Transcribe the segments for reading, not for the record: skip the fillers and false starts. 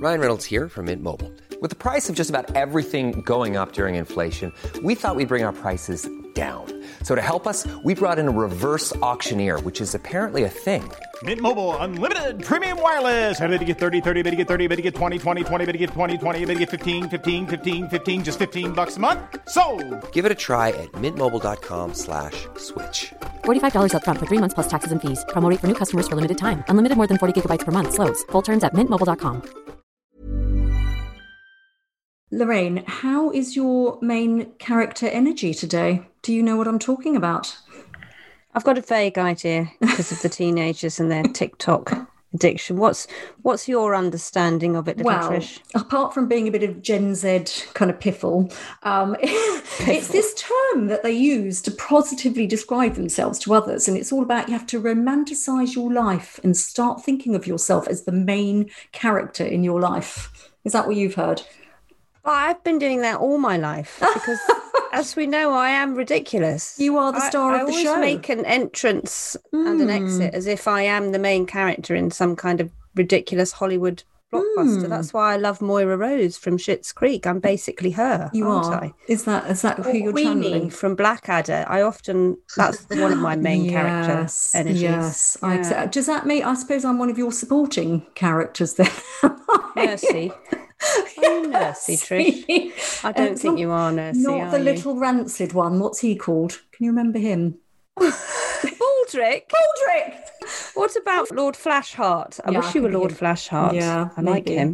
Ryan Reynolds here from Mint Mobile. With the price of just about everything going up during inflation, we thought we'd bring our prices down. So to help us, we brought in a reverse auctioneer, which is apparently a thing. Mint Mobile Unlimited Premium Wireless. How to get 30, 30, bit to get 30, bit to get 20, 20, 20, bit to get 20, 20, bit to get 15, 15, 15, 15, just $15 a month? Sold! Give it a try at mintmobile.com/switch. $45 up front for 3 months plus taxes and fees. Promo rate for new customers for limited time. Unlimited more than 40 gigabytes per month. Slows full terms at mintmobile.com. Lorraine, how is your main character energy today? Do you know what I'm talking about? I've got a vague idea because of the teenagers and their TikTok addiction. What's your understanding of it, little Trish? Apart from being a bit of Gen Z kind of piffle, it's this term that they use to positively describe themselves to others. And it's all about you have to romanticize your life and start thinking of yourself as the main character in your life. Is that what you've heard? Well, I've been doing that all my life because, as we know, I am ridiculous. You are the star of the show. I always make an entrance and an exit as if I am the main character in some kind of ridiculous Hollywood blockbuster. That's why I love Moira Rose from Schitt's Creek. I'm basically her, aren't I? Is that who you're channeling? From Blackadder. That's one of my main character energies. Yes, yeah. Does that mean, I suppose I'm one of your supporting characters then? Mercy. Are you Nursey, Trish? I don't think you are Nursey. Not the little rancid one. What's he called? Can you remember him? Baldrick. What about Lord Flashheart? I wish you were Lord Flashheart. Yeah, I like him.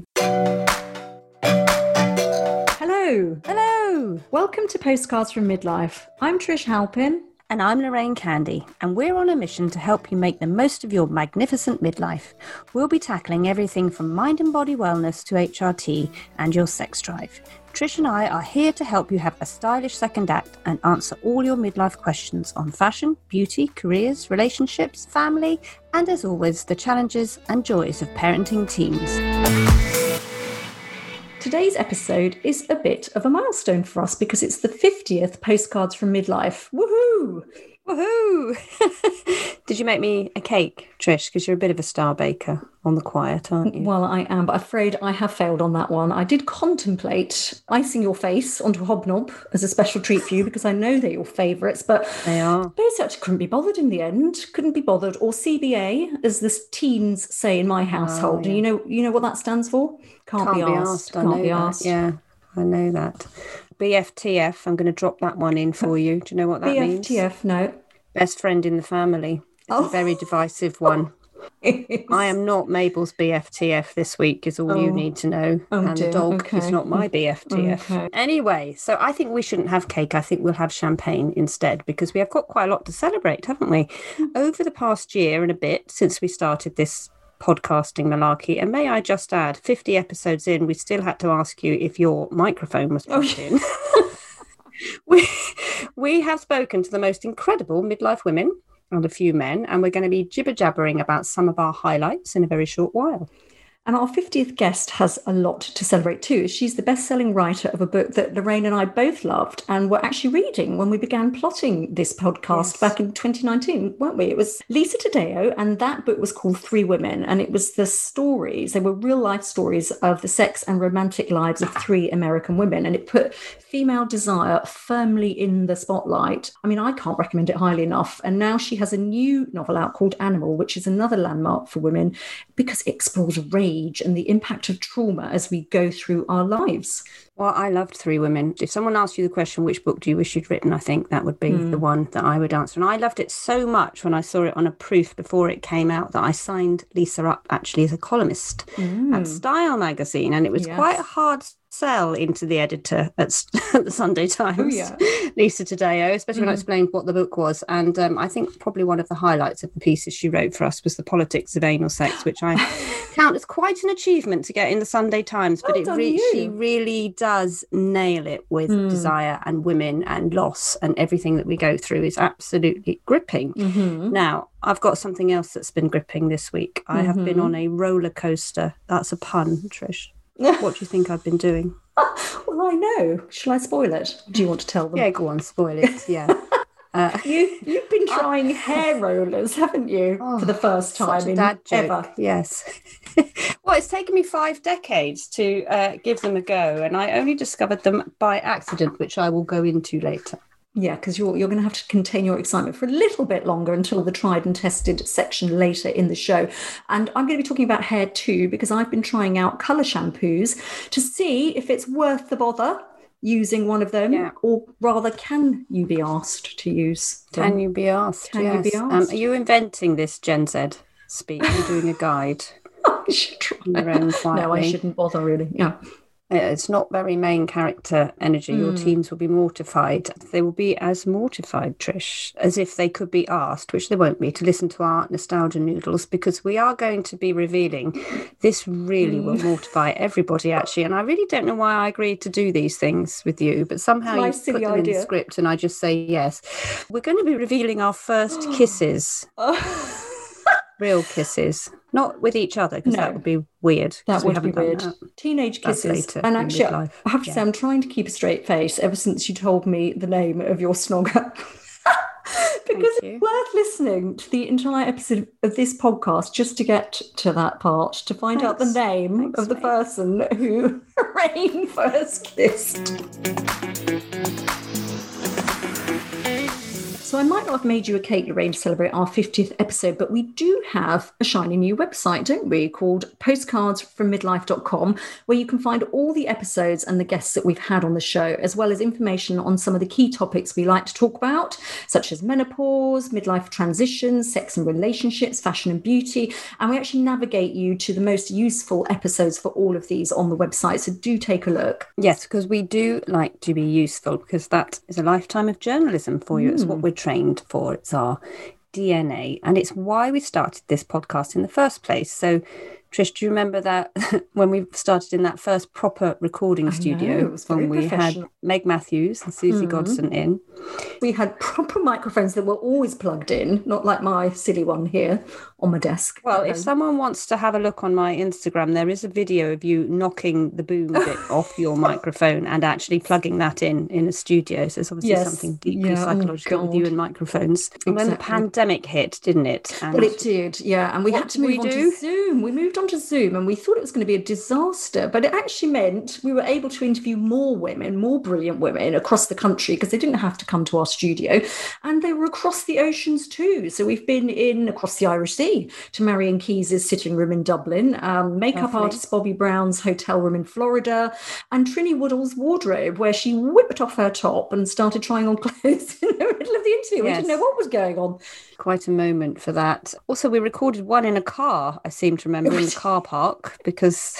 Hello. Welcome to Postcards from Midlife. I'm Trish Halpin. And I'm Lorraine Candy, and we're on a mission to help you make the most of your magnificent midlife. We'll be tackling everything from mind and body wellness to HRT and your sex drive. Trish and I are here to help you have a stylish second act and answer all your midlife questions on fashion, beauty, careers, relationships, family, and as always, the challenges and joys of parenting teens. Today's episode is a bit of a milestone for us because it's the 50th Postcards from Midlife. Woohoo! Did you make me a cake, Trish? Because you're a bit of a star baker on the quiet, aren't you? Well, I am, but I'm afraid I have failed on that one. I did contemplate icing your face onto a hobnob as a special treat for you because I know they're your favourites, but they are. Basically, I couldn't be bothered in the end. Couldn't be bothered. Or CBA, as the teens say in my household. Yeah. And you know what that stands for? Can't be asked. Can't be asked. Yeah, I know that. BFTF, I'm going to drop that one in for you. Do you know what that means? BFTF, no. Best friend in the family. It's a very divisive one. I am not Mabel's BFTF this week, is all you need to know. The dog is not my BFTF. Okay. Anyway, so I think we shouldn't have cake. I think we'll have champagne instead because we have got quite a lot to celebrate, haven't we? Over the past year and a bit since we started this podcasting malarkey, and may I just add, 50 episodes in, we still had to ask you if your microphone was plugged in. We have spoken to the most incredible midlife women and a few men, and we're going to be jibber-jabbering about some of our highlights in a very short while. And our 50th guest has a lot to celebrate too. She's the best-selling writer of a book that Lorraine and I both loved and were actually reading when we began plotting this podcast back in 2019, weren't we? It was Lisa Taddeo, and that book was called Three Women, and it was the stories, they were real-life stories of the sex and romantic lives of three American women, and it put female desire firmly in the spotlight. I mean, I can't recommend it highly enough. And now she has a new novel out called Animal, which is another landmark for women because it explores rage and the impact of trauma as we go through our lives. Well, I loved Three Women. If someone asked you the question, which book do you wish you'd written, I think that would be the one that I would answer. And I loved it so much when I saw it on a proof before it came out that I signed Lisa up actually as a columnist at Style magazine. And it was quite a hard sell into the editor at the Sunday Times, Lisa Taddeo, especially when I explained what the book was. And I think probably one of the highlights of the pieces she wrote for us was The Politics of Anal Sex, which I count as quite an achievement to get in the Sunday Times. But she really does nail it with desire and women and loss, and everything that we go through is absolutely gripping. Now, I've got something else that's been gripping this week. I have been on a roller coaster. That's a pun, Trish. What do you think I've been doing? Well, I know. Shall I spoil it? Do you want to tell them? Yeah, go on, spoil it. Yeah. You've been trying hair rollers, haven't you, for the first time such a in dad joke. ever? Yes. Well, it's taken me 5 decades to give them a go, and I only discovered them by accident, which I will go into later. Yeah, because you're going to have to contain your excitement for a little bit longer until the tried and tested section later in the show. And I'm going to be talking about hair too, because I've been trying out colour shampoos to see if it's worth the bother using one of them, or rather, can you be asked to use them? Can you be asked? Can you be asked? Are you inventing this Gen Z speak? Are you doing a guide? I should try. No, I shouldn't bother, really. Yeah. It's not very main character energy. Your teams will be mortified. They will be as mortified, Trish, as if they could be asked, which they won't be, to listen to our nostalgia noodles, because we are going to be revealing this really will mortify everybody, actually. And I really don't know why I agreed to do these things with you, but somehow you put them in the script and I just say yes. We're going to be revealing our first kisses. Real kisses, not with each other, because that would be weird. That would be weird. Teenage kisses. And actually, I have to say, I'm trying to keep a straight face ever since you told me the name of your snogger. Because it's worth listening to the entire episode of this podcast just to get to that part, to find out the name of the person who Rain first kissed. So I might not have made you a cake, Lorraine, to celebrate our 50th episode, but we do have a shiny new website, don't we, called postcardsfrommidlife.com, where you can find all the episodes and the guests that we've had on the show, as well as information on some of the key topics we like to talk about, such as menopause, midlife transitions, sex and relationships, fashion and beauty. And we actually navigate you to the most useful episodes for all of these on the website. So do take a look. Yes, because we do like to be useful, because that is a lifetime of journalism for you. It's what we're trained for. It's our DNA, and it's why we started this podcast in the first place. So Trish, do you remember that when we started in that first proper recording studio, when we had Meg Matthews and Susie Godson in? We had proper microphones that were always plugged in, not like my silly one here on my desk. Well, if someone wants to have a look on my Instagram, there is a video of you knocking the boom bit off your microphone and actually plugging that in a studio. So it's obviously something deeply psychological with you and microphones. And when the pandemic hit, didn't it? Well, it did, yeah. And we had to move on to Zoom. We moved on to Zoom and we thought it was going to be a disaster, but it actually meant we were able to interview more women, more brilliant women across the country, because they didn't have to come to our studio, and they were across the oceans too. So we've been in across the Irish Sea to Marion Keyes's sitting room in Dublin, makeup artist Bobby Brown's hotel room in Florida, and Trinny Woodall's wardrobe, where she whipped off her top and started trying on clothes in the middle of the interview. We didn't know what was going on. Quite a moment for that. Also, we recorded one in a car, I seem to remember, in the car park, because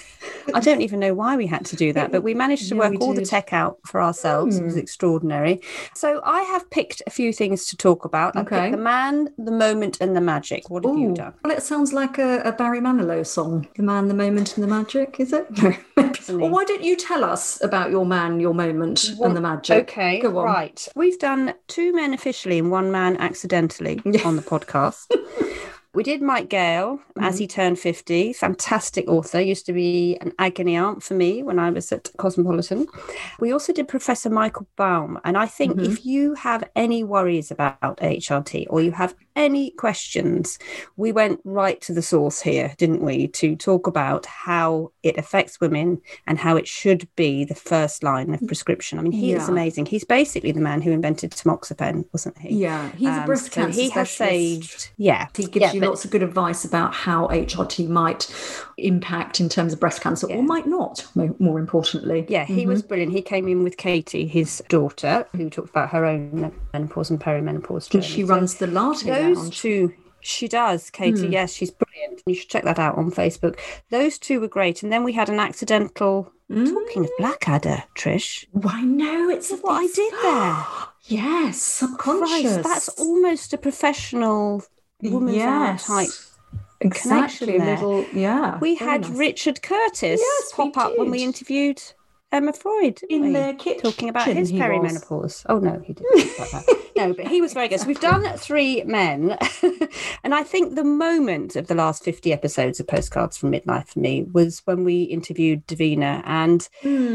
I don't even know why we had to do that, but we managed to work all the tech out for ourselves. It was extraordinary. So I have picked a few things to talk about. I picked the man, the moment, and the magic. What have you done? Well, it sounds like a Barry Manilow song. The man, the moment, and the magic, is it? Well, why don't you tell us about your man, your moment, and the magic? Okay, go on. Right. We've done 2 men officially and 1 man accidentally on the podcast. We did Mike Gale as he turned 50. Fantastic author. Used to be an agony aunt for me when I was at Cosmopolitan. We also did Professor Michael Baum. And I think if you have any worries about HRT or you have any questions, we went right to the source here, didn't we, to talk about how it affects women and how it should be the first line of prescription. I mean, he is amazing. He's basically the man who invented tamoxifen, wasn't he? Yeah, he's a breast cancer he specialist. Has saved. Yeah, he gives you lots of good advice about how HRT might impact in terms of breast cancer or might not, more importantly. Yeah, he was brilliant. He came in with Katie, his daughter, who talked about her own menopause and perimenopause journey. And she runs the latte lounge. She does, Katie. Yes, she's brilliant. You should check that out on Facebook. Those 2 were great. And then we had an accidental, talking of Blackadder, Trish. I know, it's what I did there. Yes, subconscious. Christ, that's almost a professional woman's hour type connection there. We had nice. Richard Curtis pop up when we interviewed Emma Freud in their kitchen, talking about his perimenopause. Oh no, he didn't talk about that. No, but he was very good. So we've done 3 men, and I think the moment of the last 50 episodes of Postcards from Midlife for me was when we interviewed Davina, and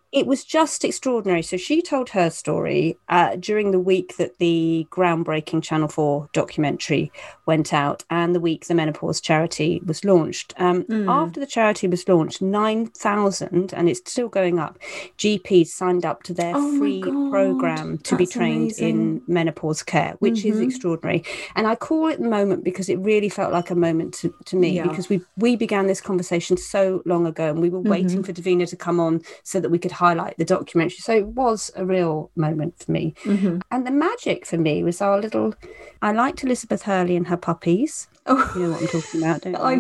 It was just extraordinary. So she told her story during the week that the groundbreaking Channel 4 documentary went out and the week the menopause charity was launched. After the charity was launched, 9,000, and it's still going up, GPs signed up to their free program to be trained in menopause care, which is extraordinary. And I call it the moment because it really felt like a moment to me, because we began this conversation so long ago and we were waiting for Davina to come on so that we could highlight the documentary. So it was a real moment for me. And the magic for me was I liked Elizabeth Hurley and her puppies. Oh, you know what I'm talking about, don't you? I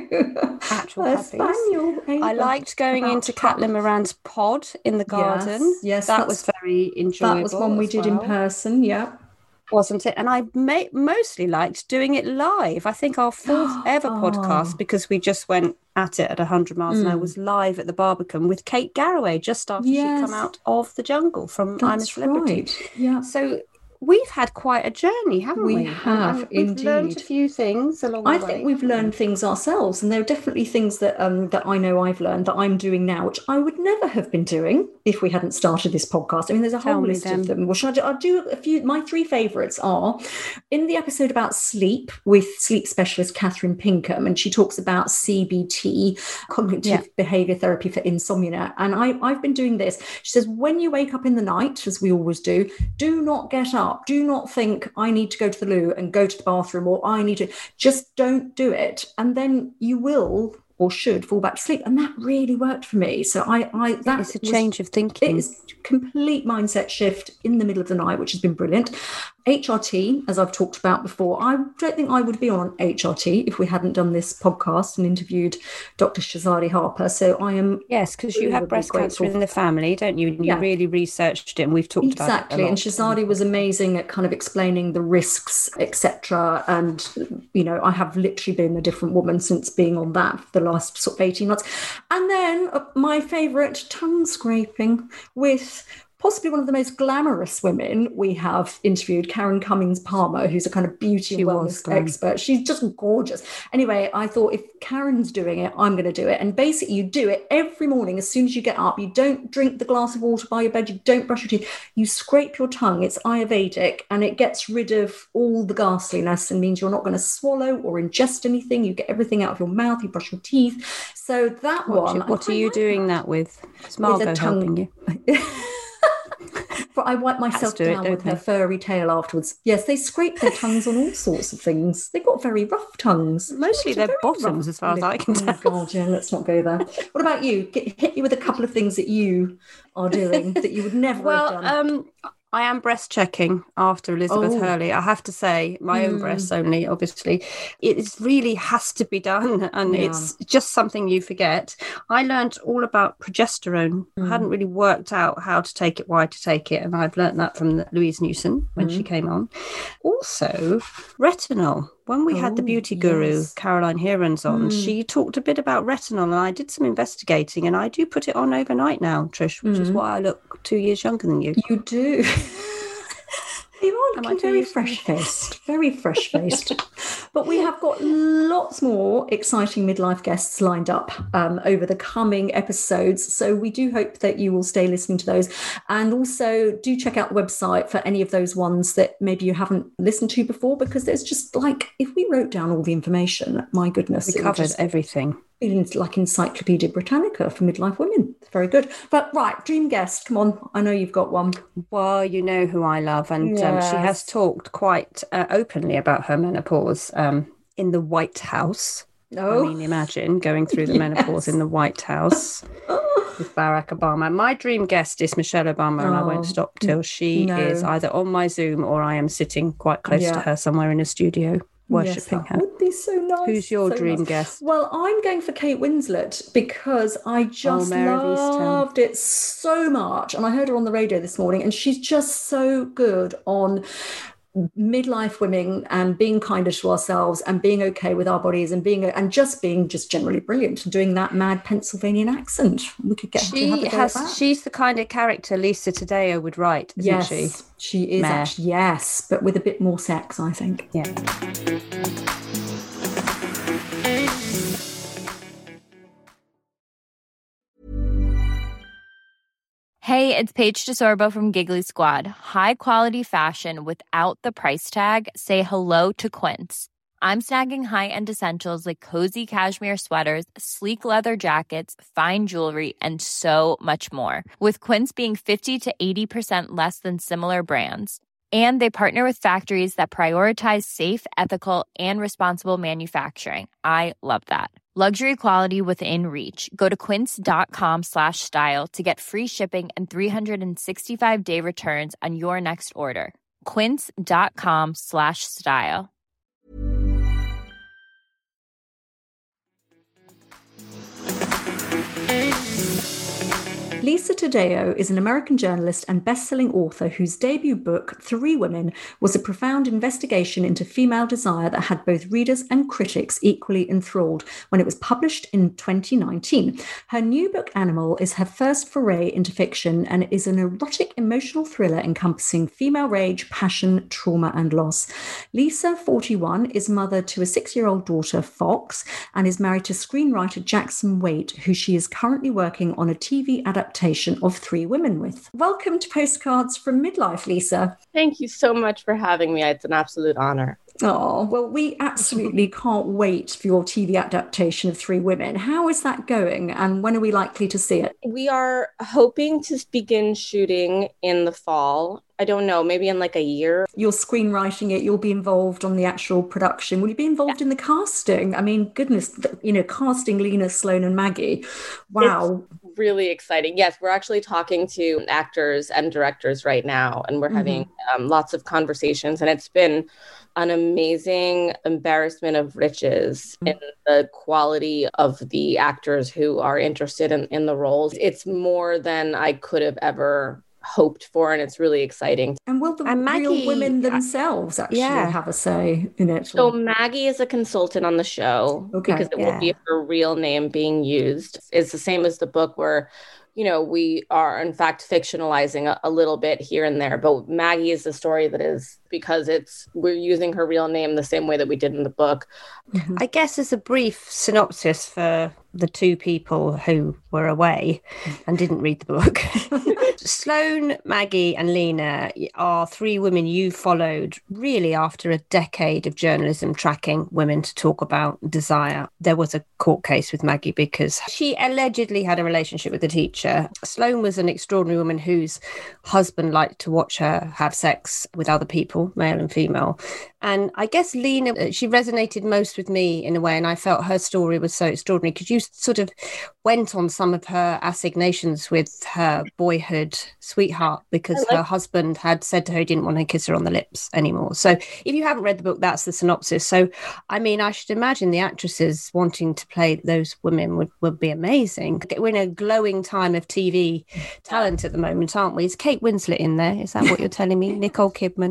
do. Actual puppies. Spaniel, I liked going into Caitlin Moran's pod in the garden. Yes, that was very enjoyable. That was one we did in person, wasn't it? And I mostly liked doing it live. I think our fourth ever podcast, because we just went at it at 100 miles an hour, was live at the Barbican with Kate Garraway just after she'd come out of the jungle from I'm a Celebrity. Right. Yeah. So we've had quite a journey, haven't we? We have, we've indeed. learned a few things along the way. I think we've learned things ourselves, and there are definitely things that that I know I've learned that I'm doing now, which I would never have been doing if we hadn't started this podcast. I mean, there's a whole list of them. Well, I'll do a few. My three favourites are in the episode about sleep with sleep specialist Catherine Pinkham, and she talks about CBT, cognitive behaviour therapy for insomnia. And I've been doing this. She says, when you wake up in the night, as we always do not get up. Do not think I need to go to the loo and go to the bathroom, or I need to, just don't do it. And then you will or should fall back to sleep. And that really worked for me. So it's a change of thinking. It's complete mindset shift in the middle of the night, which has been brilliant. HRT, as I've talked about before, I don't think I would be on HRT if we hadn't done this podcast and interviewed Dr. Shazadi Harper. So I am... Yes, because you have breast cancer in the family, don't you? And you really researched it, and we've talked about it a lot. Exactly, and Shazadi was amazing at kind of explaining the risks, etc. And, you know, I have literally been a different woman since being on that for the last sort of 18 months. And then my favourite, tongue scraping with possibly one of the most glamorous women we have interviewed, Karen Cummings Palmer, who's a kind of beauty and wellness expert. She's just gorgeous. Anyway, I thought if Karen's doing it, I'm going to do it. And basically you do it every morning as soon as you get up. You don't drink the glass of water by your bed. You don't brush your teeth. You scrape your tongue. It's Ayurvedic, and it gets rid of all the ghastliness and means you're not going to swallow or ingest anything. You get everything out of your mouth. You brush your teeth. So that What are you doing that with? Is Margot helping you? But I wipe myself down with her furry tail afterwards. Yes, they scrape their tongues on all sorts of things. They've got very rough tongues. Mostly their bottoms, as far as I can tell. Oh, God, yeah, let's not go there. What about you? Hit you with a couple of things that you are doing that you would never have done. I am breast checking after Elizabeth Hurley. I have to say, my own breasts only, obviously. It really has to be done, and it's just something you forget. I learned all about progesterone. I hadn't really worked out how to take it, why to take it, and I've learned that from Louise Newson when she came on. Also, retinol. When we had the beauty guru, Caroline Heerens, on, she talked a bit about retinol, and I did some investigating, and I do put it on overnight now, Trish, which is why I look 2 years younger than you. You do. You are looking very fresh-faced, very fresh-faced. But we have got lots more exciting midlife guests lined up over the coming episodes. So we do hope that you will stay listening to those. And also do check out the website for any of those ones that maybe you haven't listened to before, because there's just like, if we wrote down all the information, my goodness. We covered everything. It's like Encyclopedia Britannica for midlife women. Very good. But right, dream guest, come on. I know you've got one. Well, you know who I love, and she has talked quite openly about her menopause in the White House. I mean, imagine going through the menopause in the White House with Barack Obama. My dream guest is Michelle Obama, and I won't stop till she is either on my Zoom or I am sitting quite close to her somewhere in a studio. Worshipping her. Would be so nice. Who's your dream guest? Well, I'm going for Kate Winslet because I just loved it so much. And I heard her on the radio this morning, and she's just so good on midlife women and being kinder to ourselves and being okay with our bodies and being just generally brilliant and doing that mad Pennsylvanian accent. We could get she's the kind of character Lisa Taddeo would write, isn't she? She is actually, yes, but with a bit more sex, I think. Yeah. Hey, it's Paige DeSorbo from Giggly Squad. High quality fashion without the price tag. Say hello to Quince. I'm snagging high-end essentials like cozy cashmere sweaters, sleek leather jackets, fine jewelry, and so much more. With Quince being 50 to 80% less than similar brands. And they partner with factories that prioritize safe, ethical, and responsible manufacturing. I love that. Luxury quality within reach. Go to quince.com/style to get free shipping and 365-day returns on your next order. Quince.com/style. Lisa Taddeo is an American journalist and best-selling author whose debut book, Three Women, was a profound investigation into female desire that had both readers and critics equally enthralled when it was published in 2019. Her new book, Animal, is her first foray into fiction and is an erotic emotional thriller encompassing female rage, passion, trauma, and loss. Lisa, 41, is mother to a 6-year-old daughter, Fox, and is married to screenwriter Jackson Waite, who she is currently working on a TV adaptation of Three Women with. Welcome to Postcards from Midlife, Lisa. Thank you so much for having me. It's an absolute honor. Oh, well, we absolutely can't wait for your TV adaptation of Three Women. How is that going, and when are we likely to see it? We are hoping to begin shooting in the fall. I don't know, maybe in like a year. You're screenwriting it, you'll be involved on the actual production. Will you be involved in the casting? I mean, goodness, casting Lena, Sloane and Maggie. Wow. It's really exciting. Yes, we're actually talking to actors and directors right now, and we're having lots of conversations, and it's been an amazing embarrassment of riches in the quality of the actors who are interested in the roles. It's more than I could have ever hoped for, and it's really exciting. And will the real women themselves actually have a say in it? So Maggie is a consultant on the show because it will be her real name being used. It's the same as the book where we are, in fact, fictionalizing a little bit here and there. But Maggie is the story that is, because we're using her real name the same way that we did in the book. I guess as a brief synopsis for the two people who were away and didn't read the book. Sloane, Maggie and Lena are three women you followed really after a decade of journalism tracking women to talk about desire. There was a court case with Maggie because she allegedly had a relationship with a teacher. Sloane was an extraordinary woman whose husband liked to watch her have sex with other people, male and female. And I guess Lena, she resonated most with me in a way, and I felt her story was so extraordinary because you sort of went on some of her assignations with her boyhood sweetheart because her husband had said to her he didn't want to kiss her on the lips anymore. So if you haven't read the book, that's the synopsis. So, I mean, I should imagine the actresses wanting to play those women would be amazing. We're in a glowing time of TV talent at the moment, aren't we? Is Kate Winslet in there? Is that what you're telling me? Nicole Kidman?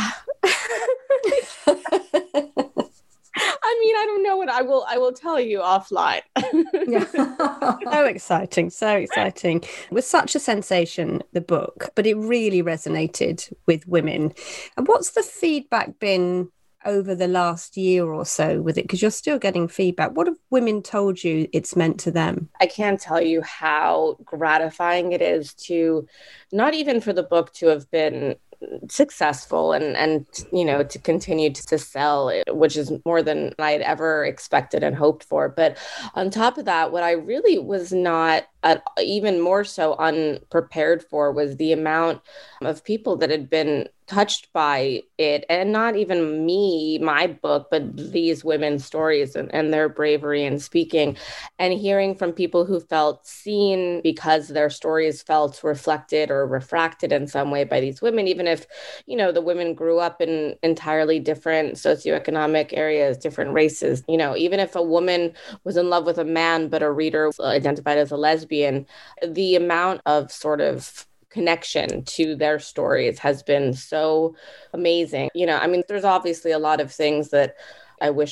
I mean, I don't know what I will tell you offline. So exciting. It was such a sensation, the book, but it really resonated with women. And what's the feedback been over the last year or so with it? Because you're still getting feedback. What have women told you it's meant to them? I can't tell you how gratifying it is to not even for the book to have been successful and to continue to sell, which is more than I'd ever expected and hoped for. But on top of that, what I really was not even more so unprepared for was the amount of people that had been touched by it, and not even me, my book, but these women's stories and their bravery in speaking, and hearing from people who felt seen because their stories felt reflected or refracted in some way by these women, even if, the women grew up in entirely different socioeconomic areas, different races, even if a woman was in love with a man, but a reader identified as a lesbian, the amount of sort of connection to their stories has been so amazing. There's obviously a lot of things that I wish I'd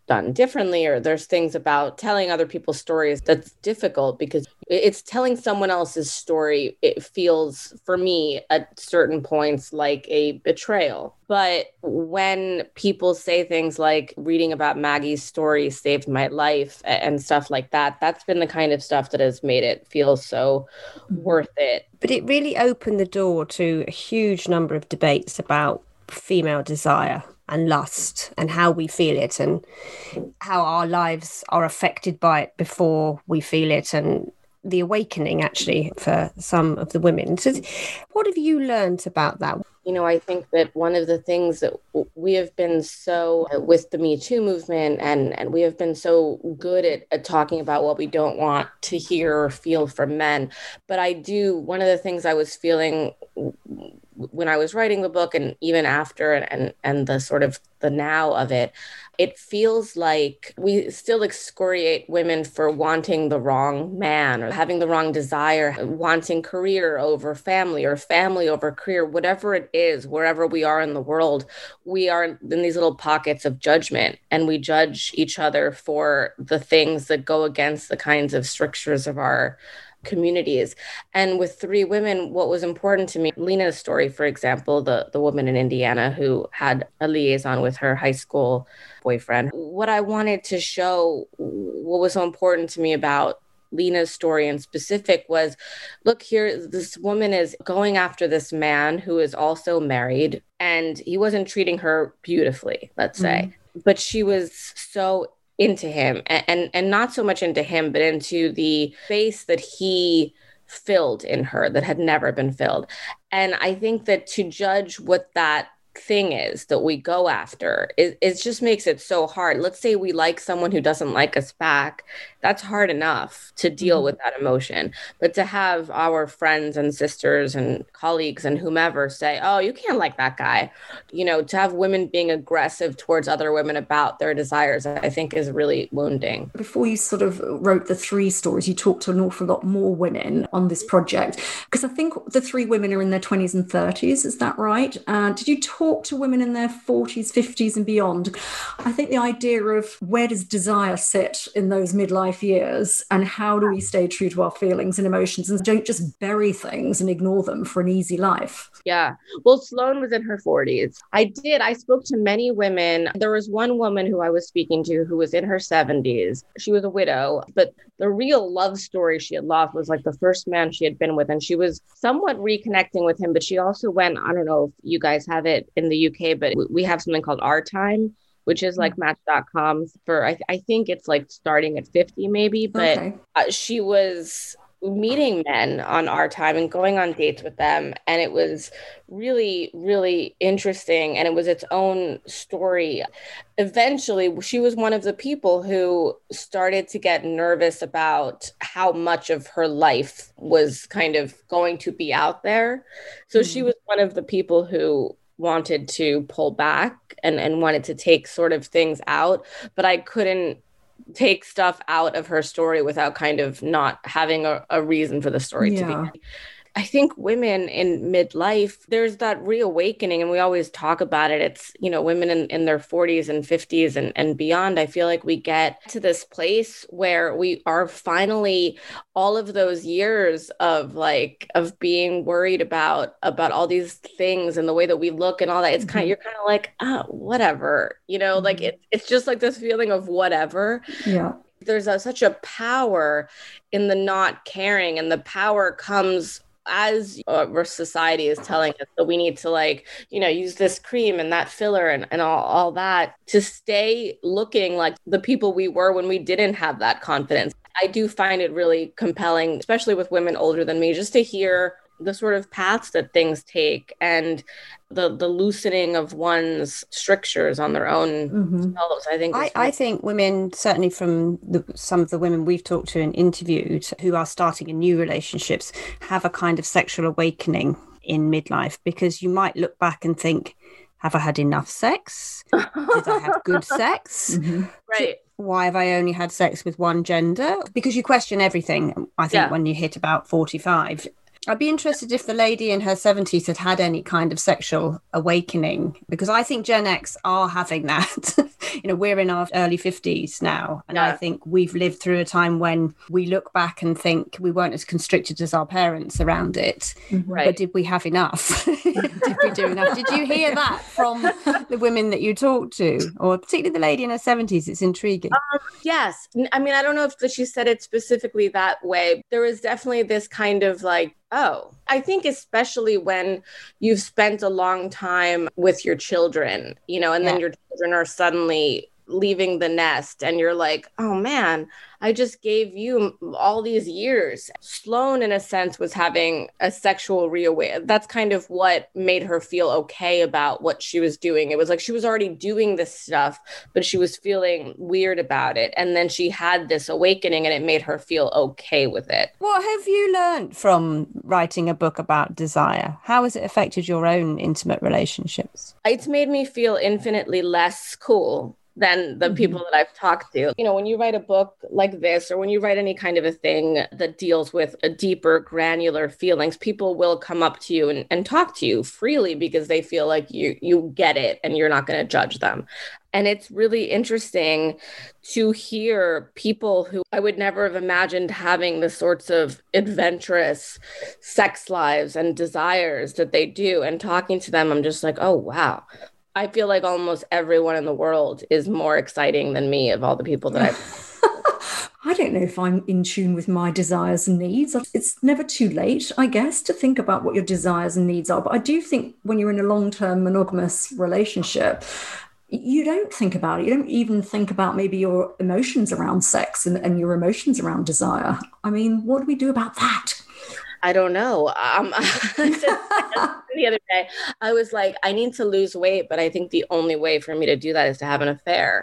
done differently, or there's things about telling other people's stories that's difficult because it's telling someone else's story. It feels, for me, at certain points like a betrayal. But when people say things like reading about Maggie's story saved my life and stuff like that, that's been the kind of stuff that has made it feel so worth it. But it really opened the door to a huge number of debates about female desire and lust and how we feel it and how our lives are affected by it before we feel it, and the awakening actually for some of the women. So what have you learned about that? You know, I think that one of the things that we have been so with the Me Too movement, and we have been so good at talking about what we don't want to hear or feel from men. But one of the things I was feeling when I was writing the book, and even after, and the sort of the now of it, it feels like we still excoriate women for wanting the wrong man or having the wrong desire, wanting career over family or family over career, whatever it is, wherever we are in the world, we are in these little pockets of judgment, and we judge each other for the things that go against the kinds of strictures of our communities. And with Three Women, what was important to me, Lena's story, for example, the woman in Indiana who had a liaison with her high school boyfriend, what I wanted to show, what was so important to me about Lena's story in specific was, look here, this woman is going after this man who is also married, and he wasn't treating her beautifully, let's say, but she was so into him, and not so much into him, but into the space that he filled in her that had never been filled. And I think that to judge what that thing is that we go after, it just makes it so hard. Let's say we like someone who doesn't like us back. That's hard enough to deal with that emotion. But to have our friends and sisters and colleagues and whomever say, oh, you can't like that guy, to have women being aggressive towards other women about their desires, I think is really wounding. Before you sort of wrote the three stories, you talked to an awful lot more women on this project, because I think the three women are in their 20s and 30s. Is that right? Did you talk to women in their 40s, 50s and beyond? I think the idea of where does desire sit in those midlife years, and how do we stay true to our feelings and emotions and don't just bury things and ignore them for an easy life? Yeah. Well, Sloane was in her 40s. I spoke to many women. There was one woman who I was speaking to who was in her 70s. She was a widow, but the real love story she had lost was like the first man she had been with, and she was somewhat reconnecting with him, but she also went, I don't know if you guys have it in the UK, but we have something called Our Time, which is like Match.com for, I think it's like starting at 50 maybe, but okay. She was meeting men on Our Time and going on dates with them. And it was really, really interesting. And it was its own story. Eventually, she was one of the people who started to get nervous about how much of her life was kind of going to be out there. So she was one of the people who wanted to pull back and wanted to take sort of things out, but I couldn't take stuff out of her story without kind of not having a reason for the story to be. I think women in midlife, there's that reawakening, and we always talk about it. It's, women in their 40s and 50s and beyond. I feel like we get to this place where we are finally, all of those years of being worried about all these things and the way that we look and all that. It's you're kind of like, whatever, like it's just like this feeling of whatever. Yeah. There's such a power in the not caring, and the power comes as our society is telling us that we need to use this cream and that filler and all that to stay looking like the people we were when we didn't have that confidence. I do find it really compelling, especially with women older than me, just to hear the sort of paths that things take and the loosening of one's strictures on their own selves. I think women, certainly from some of the women we've talked to and interviewed who are starting in new relationships, have a kind of sexual awakening in midlife, because you might look back and think, have I had enough sex? Did I have good sex? Right. Why have I only had sex with one gender? Because you question everything, I think, when you hit about 45. I'd be interested if the lady in her 70s had any kind of sexual awakening, because I think Gen X are having that. we're in our early 50s now. And Yeah. I think we've lived through a time when we look back and think we weren't as constricted as our parents around it. Right. But did we have enough? Did we do enough? Did you hear that from the women that you talked to, or particularly the lady in her 70s? It's intriguing. Yes. I mean, I don't know if she said it specifically that way. There was definitely this kind of like, oh, I think especially when you've spent a long time with your children, and then your children are suddenly leaving the nest and you're like, oh man, I just gave you all these years. Sloane, in a sense, was having a sexual reawakening. That's kind of what made her feel okay about what she was doing. It was like she was already doing this stuff, but she was feeling weird about it. And then she had this awakening and it made her feel okay with it. What have you learned from writing a book about desire? How has it affected your own intimate relationships? It's made me feel infinitely less cool than the people that I've talked to. When you write a book like this, or when you write any kind of a thing that deals with a deeper, granular feelings, people will come up to you and talk to you freely because they feel like you get it and you're not going to judge them. And it's really interesting to hear people who I would never have imagined having the sorts of adventurous sex lives and desires that they do. And talking to them, I'm just like, oh, wow. I feel like almost everyone in the world is more exciting than me of all the people that I've... I don't know if I'm in tune with my desires and needs. It's never too late, I guess, to think about what your desires and needs are. But I do think when you're in a long-term monogamous relationship, you don't think about it. You don't even think about maybe your emotions around sex and your emotions around desire. I mean, what do we do about that? I don't know. The other day, I was like, I need to lose weight, but I think the only way for me to do that is to have an affair.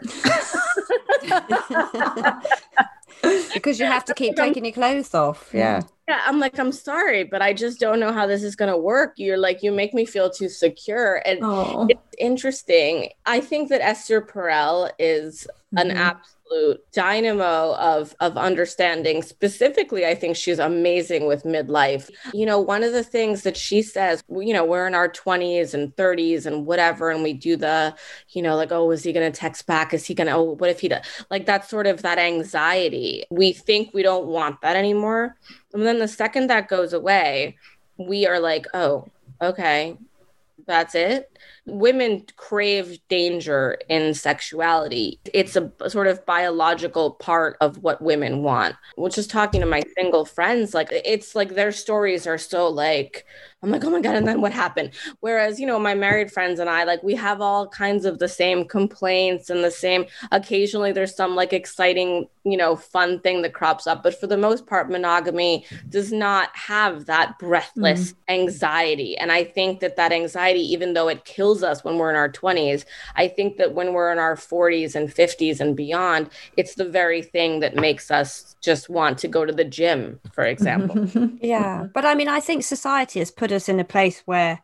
Because you have to keep taking your clothes off. Yeah. Yeah, I'm like, I'm sorry, but I just don't know how this is going to work. You're like, you make me feel too secure. And It's interesting. I think that Esther Perel is an absolute dynamo of understanding. Specifically, I think she's amazing with midlife. One of the things that she says, we're in our 20s and 30s and whatever, and we do the, like, oh, is he going to text back? Is he going to, oh, what if he does? Like, that's sort of that anxiety. We think we don't want that anymore. And then the second that goes away, we are like, oh, okay, that's it. Women crave danger in sexuality. It's a sort of biological part of what women want. Which is talking to my single friends, like, it's like their stories are so like, I'm like, oh my God, and then what happened? Whereas, my married friends and I, like, we have all kinds of the same complaints and the same, occasionally there's some like exciting, fun thing that crops up. But for the most part, monogamy does not have that breathless anxiety. And I think that anxiety, even though it kills us when we're in our 20s, I think that when we're in our 40s and 50s and beyond, it's the very thing that makes us just want to go to the gym, for example. Yeah. But I mean, I think society has put us in a place where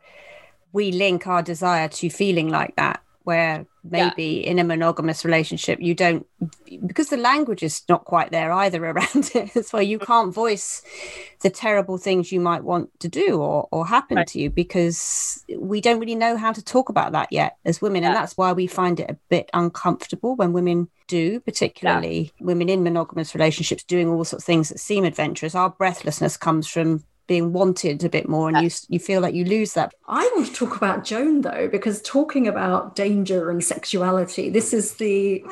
we link our desire to feeling like that, where maybe in a monogamous relationship, you don't, because the language is not quite there either around it as well. You can't voice the terrible things you might want to do or happen to you, because we don't really know how to talk about that yet as women. And that's why we find it a bit uncomfortable when women do, particularly women in monogamous relationships doing all sorts of things that seem adventurous. Our breathlessness comes from being wanted a bit more, and you feel like you lose that. I want to talk about Joan, though, because talking about danger and sexuality, this is the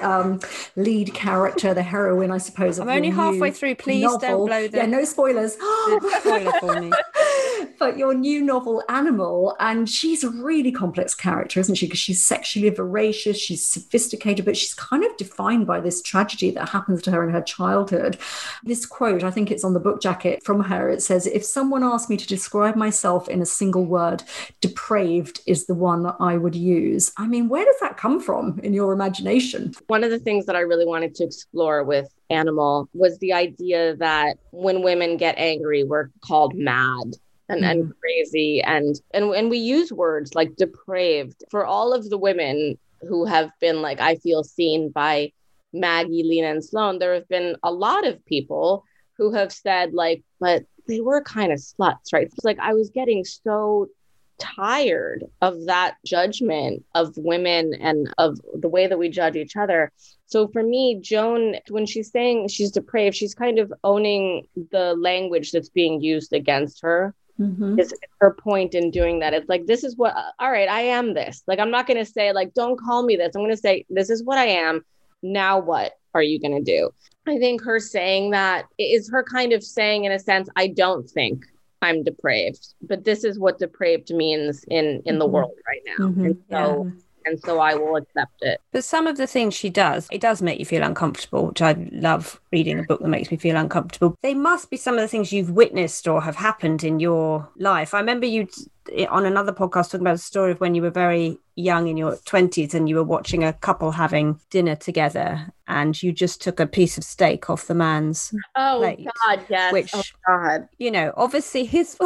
lead character, the heroine, I suppose. I'm only halfway through. Please novel. Don't blow the... Yeah, no spoilers. Spoiler for me. But your new novel, Animal, and she's a really complex character, isn't she? Because she's sexually voracious, she's sophisticated, but she's kind of defined by this tragedy that happens to her in her childhood. This quote, I think it's on the book jacket from her, it says, if someone asked me to describe myself in a single word, depraved is the one I would use. I mean, where does that come from in your imagination? One of the things that I really wanted to explore with Animal was the idea that when women get angry, we're called mad and crazy. And we use words like depraved. For all of the women who have been like, I feel seen by Maggie, Lena, and Sloane, there have been a lot of people who have said like, but they were kind of sluts, right? It's like I was getting so tired of that judgment of women and of the way that we judge each other. So for me, Joan, when she's saying she's depraved, she's kind of owning the language that's being used against her. Is her point in doing that. It's like, this is what, all right, I am this. Like, I'm not going to say, like, don't call me this. I'm going to say, this is what I am. Now what are you going to do? I think her saying that is her kind of saying, in a sense, I don't think I'm depraved, but this is what depraved means in the world right now. And so I will accept it. But some of the things she does, it does make you feel uncomfortable, which I love reading a book that makes me feel uncomfortable. They must be some of the things you've witnessed or have happened in your life. I remember you on another podcast talking about a story of when you were very young in your 20s and you were watching a couple having dinner together and you just took a piece of steak off the man's plate. God, yes. Which, you know, obviously his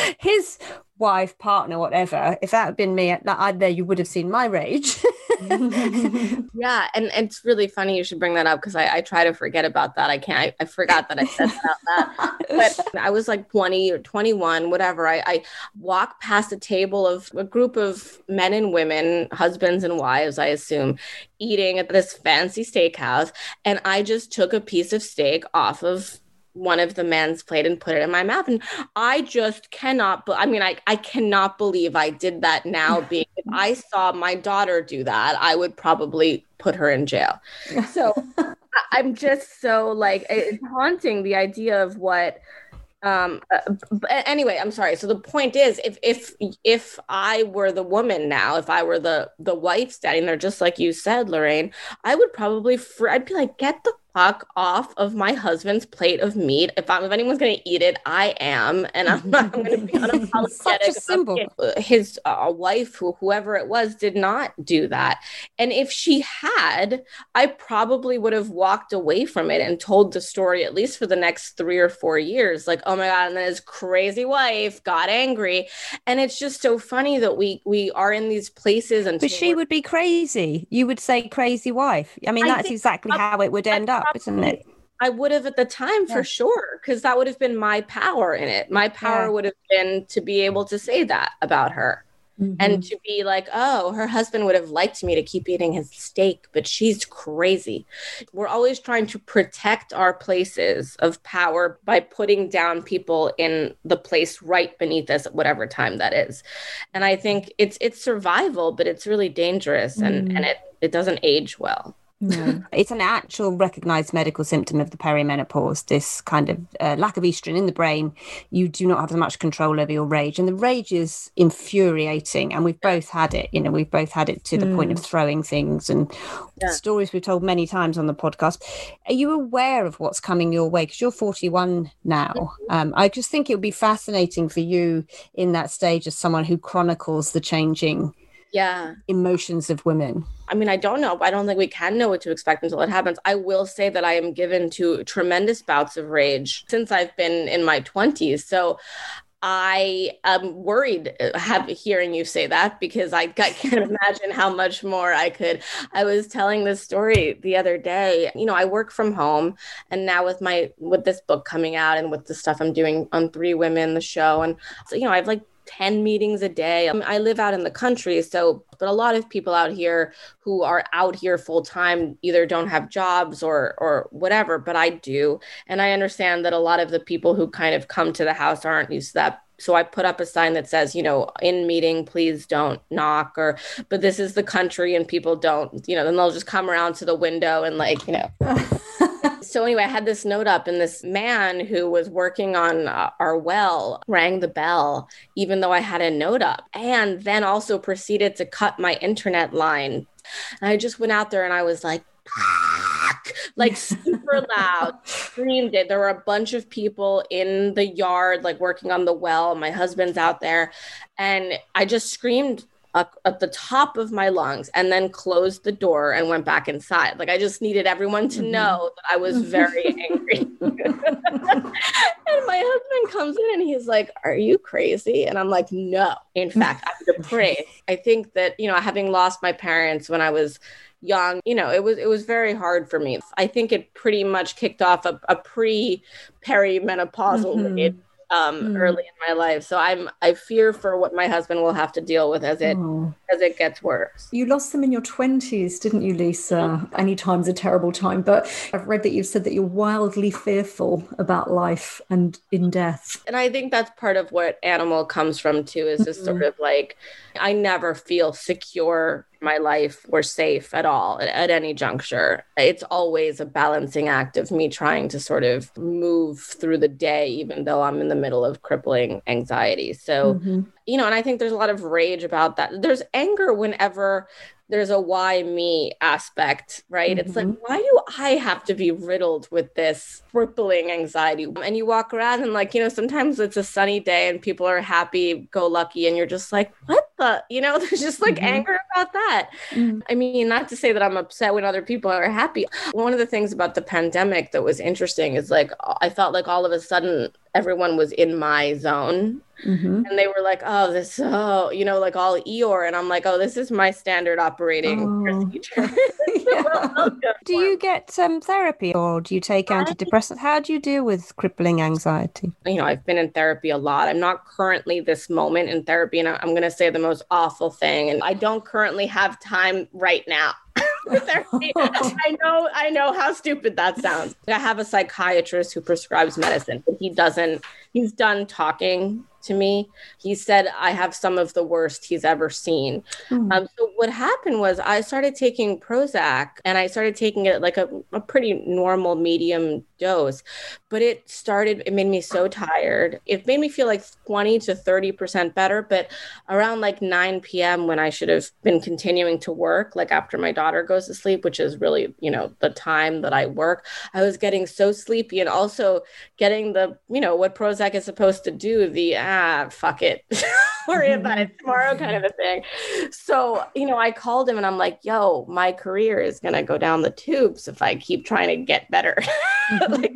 wife, partner, whatever, if that had been me, there you would have seen my rage. Yeah, and it's really funny you should bring that up because I try to forget about that. I forgot that I said about that. But I was like 20 or 21, whatever. I walked past a table of a group of men and women, husbands and wives, I assume, eating at this fancy steakhouse. And I just took a piece of steak off of one of the men's plate and put it in my mouth. And I just cannot, I cannot believe I did that now. If I saw my daughter do that, I would probably put her in jail. So I'm just so like, it's haunting, the idea of what, but anyway, I'm sorry. So the point is, if I were the woman now, if I were the wife standing there, just like you said, Lorraine, I would probably, I'd be like, get the fuck off of my husband's plate of meat. If anyone's going to eat it, I am. And I'm not going to be unapologetic. Such a symbol. His wife, whoever it was, did not do that. And if she had, I probably would have walked away from it and told the story, at least for the next 3 or 4 years. Like, oh my God, and then his crazy wife got angry. And it's just so funny that we are in these places. But she would be crazy. You would say crazy wife. I mean, that's exactly how it would end up. Isn't it? I would have at the time for sure, because that would have been my power in it. My power would have been to be able to say that about her and to be like, oh, her husband would have liked me to keep eating his steak, but she's crazy. We're always trying to protect our places of power by putting down people in the place right beneath us at whatever time that is. And I think it's survival, but it's really dangerous and it doesn't age well. No. It's an actual recognized medical symptom of the perimenopause, this kind of lack of estrogen in the brain. You do not have as much control over your rage, and the rage is infuriating, and we've both had it. You know, we've both had it to the point of throwing things, and stories we've told many times on the podcast. Are you aware of what's coming your way? Because you're 41 now. I just think it would be fascinating for you in that stage as someone who chronicles the changing emotions of women. I mean, I don't know. I don't think we can know what to expect until it happens. I will say that I am given to tremendous bouts of rage since I've been in my 20s. So I am worried hearing you say that, because I can't imagine how much more I could. I was telling this story the other day. You know, I work from home, and now with this book coming out and with the stuff I'm doing on Three Women, the show, and so, you know, I have like 10 meetings a day. I live out in the country, but a lot of people out here who are out here full time either don't have jobs or whatever, but I do. And I understand that a lot of the people who kind of come to the house aren't used to that. So I put up a sign that says, you know, in meeting, please don't knock, but this is the country and people don't, you know, then they'll just come around to the window and like, you know. So anyway, I had this note up, and this man who was working on our well rang the bell, even though I had a note up, and then also proceeded to cut my internet line. And I just went out there and I was like super loud, screamed it. There were a bunch of people in the yard, like working on the well. My husband's out there, and I just screamed at the top of my lungs, and then closed the door and went back inside. Like, I just needed everyone to know that I was very angry. And my husband comes in and he's like, are you crazy? And I'm like, no, in fact, I'm depraved. I think that, you know, having lost my parents when I was young, you know, it was very hard for me. I think it pretty much kicked off a pre-perimenopausal age early in my life. So I fear for what my husband will have to deal with as it gets worse. You lost them in your 20s, didn't you, Lisa? Any time's a terrible time. But I've read that you've said that you're wildly fearful about life and in death. And I think that's part of what Animal comes from too, is this sort of like, I never feel secure in my life or safe at all at any juncture. It's always a balancing act of me trying to sort of move through the day, even though I'm in the middle of crippling anxiety. So, you know, and I think there's a lot of rage about that. There's anger whenever there's a why me aspect, right? It's like, why do I have to be riddled with this crippling anxiety? And you walk around and like, you know, sometimes it's a sunny day and people are happy, go lucky. And you're just like, what the, you know, there's just like anger about that. I mean, not to say that I'm upset when other people are happy. One of the things about the pandemic that was interesting is like, I felt like all of a sudden everyone was in my zone. And they were like, oh, this, oh, you know, like all Eeyore. And I'm like, oh, this is my standard operating procedure. Do you get therapy or do you take antidepressants? How do you deal with crippling anxiety? You know, I've been in therapy a lot. I'm not currently this moment in therapy. And I'm going to say the most awful thing. And I don't currently have time right now. Therapy. I know how stupid that sounds. I have a psychiatrist who prescribes medicine, but he's done talking to me. He said I have some of the worst he's ever seen. So what happened was I started taking Prozac and I started taking it like a pretty normal medium dose, but it made me so tired. It made me feel like 20 to 30% better, but around like 9 p.m. when I should have been continuing to work, like after my daughter goes to sleep, which is really, you know, the time that I work, I was getting so sleepy and also getting the, you know, what Prozac is supposed to do, the, fuck it, worry about it tomorrow kind of a thing. So, you know, I called him and I'm like, yo, my career is going to go down the tubes if I keep trying to get better. Like,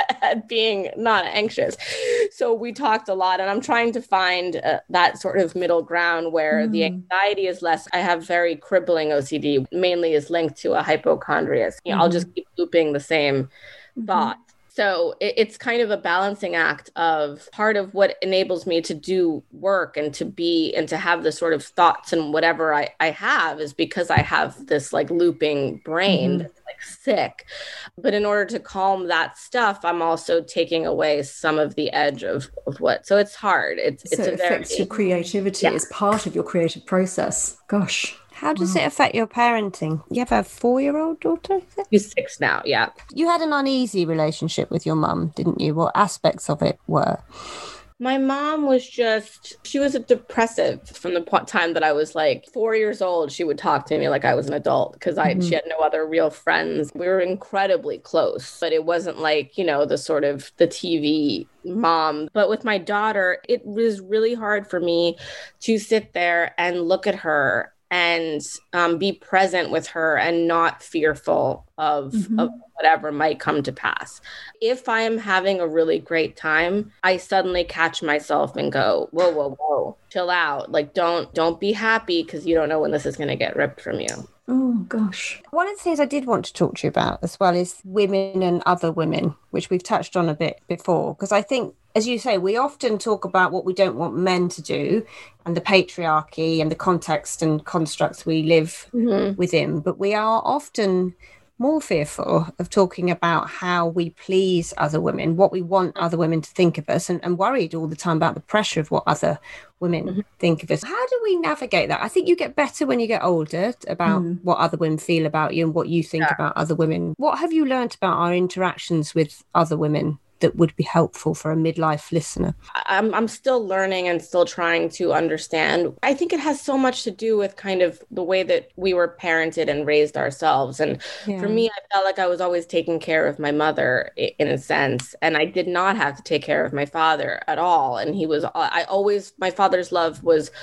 at being not anxious. So we talked a lot and I'm trying to find that sort of middle ground where the anxiety is less. I have very crippling OCD, mainly is linked to a hypochondria. You know, I'll just keep looping the same thought. So it's kind of a balancing act of part of what enables me to do work and to be and to have the sort of thoughts and whatever I have is because I have this like looping brain that's like sick. But in order to calm that stuff, I'm also taking away some of the edge of what. So it's hard. It affects your creativity. It's part of your creative process. Gosh. How does it affect your parenting? You have a 4-year-old daughter? She's 6 now, yeah. You had an uneasy relationship with your mum, didn't you? What aspects of it were? My mom was she was a depressive from the time that I was like 4 years old. She would talk to me like I was an adult because she had no other real friends. We were incredibly close, but it wasn't like, you know, the sort of the TV mom. But with my daughter, it was really hard for me to sit there and look at her and be present with her and not fearful of whatever might come to pass. If I am having a really great time, I suddenly catch myself and go, whoa, whoa, whoa, chill out. Like, don't be happy because you don't know when this is going to get ripped from you. Oh, gosh. One of the things I did want to talk to you about as well is women and other women, which we've touched on a bit before, because I think, as you say, we often talk about what we don't want men to do and the patriarchy and the context and constructs we live within, but we are often more fearful of talking about how we please other women, what we want other women to think of us, and worried all the time about the pressure of what other women think of us. How do we navigate that? I think you get better when you get older about what other women feel about you and what you think about other women. What have you learned about our interactions with other women that would be helpful for a midlife listener? I'm still learning and still trying to understand. I think it has so much to do with kind of the way that we were parented and raised ourselves. And for me, I felt like I was always taking care of my mother in a sense. And I did not have to take care of my father at all. And my father's love was